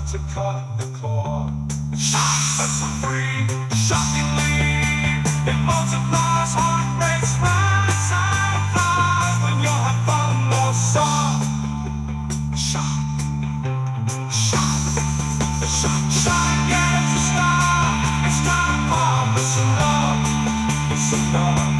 to cut the cord. Shots for free, shockingly, it multiplies, heart rates rise and flies when you have fun or song. Shot, shot, shot, shine, get to start. It's time for the tsunami, tsunami.